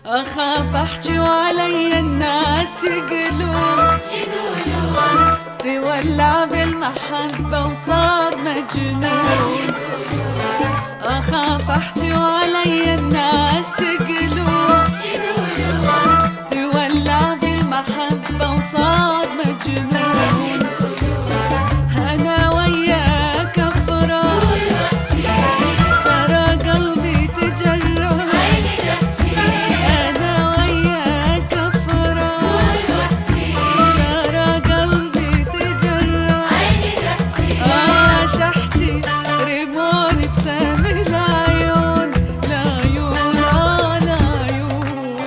أخاف أحكي وعلي الناس يقولون تولع بالمحبة وصار مجنون. أخاف أحكي وعلي الناس يقولون تولع بالمحبة وصار مجنون. أنا وياك أفرح ترى قلبي تجرح. أنا وياك أفرح ترى قلبي تجرح. عاش أحكي رموني بسام العيون العيون العيون.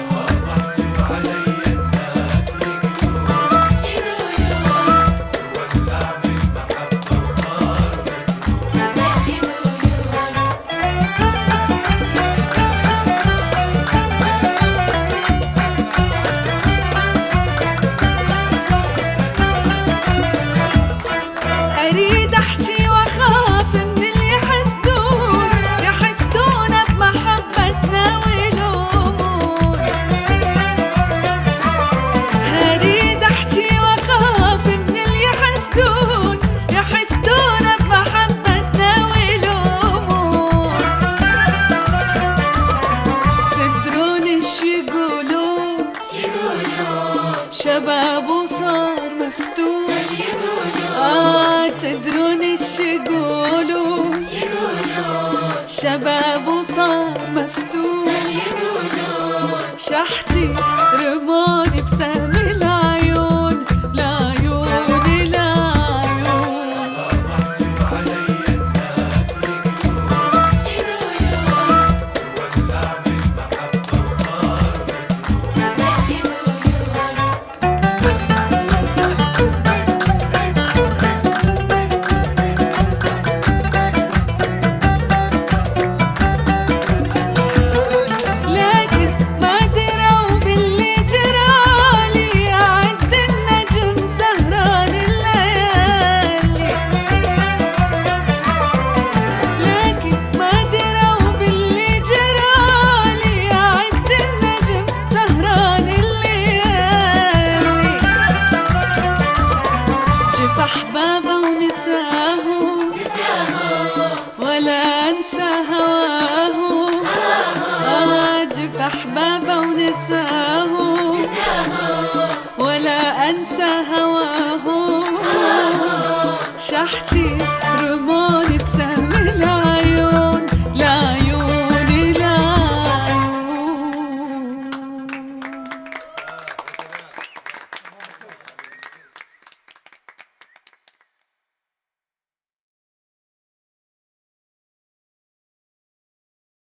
أريد أحكي وأخاف من اللي يحسدون بمحبتنا ويلومون. أريد أحكي وأخاف من اللي يحسدون بمحبتنا ويلومون. تدرون إيش يقولون؟ شباب وصار مفتون. تدرون إيش يقولون؟ شباب وصار مفتون. شحكي رموني بسهم العيون العيون العيون. أحبابه ونساهم ولا أنسى هواهم. أجف أحبابه ونساهم ولا أنسى هواهم. شحكي رموني